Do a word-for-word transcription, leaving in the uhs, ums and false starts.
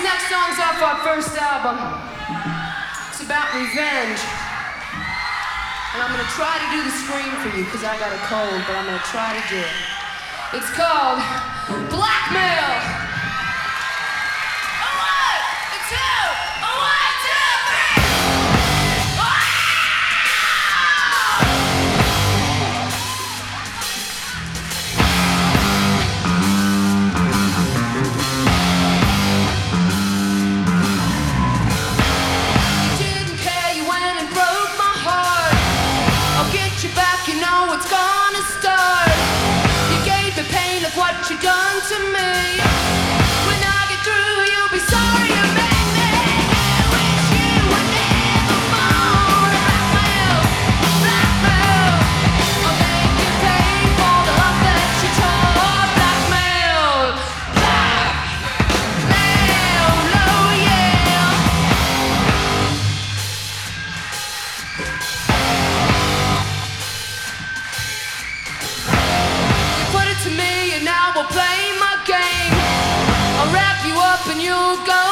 next song's off our first album. It's about revenge. And I'm gonna try to do the scream for you, because I got a cold, but I'm gonna try to do it. It's called Blackmail. A one, a two, a one, two, three. You know it's gonna start. You gave the pain of what you done to me. When I get through, you'll be sorry you made me. I wish you were never born. Blackmail, blackmail. I'll make you pay for the love that you tore. Blackmail, blackmail, oh yeah. To me, and now we'll play my game. I'll wrap you up and you'll go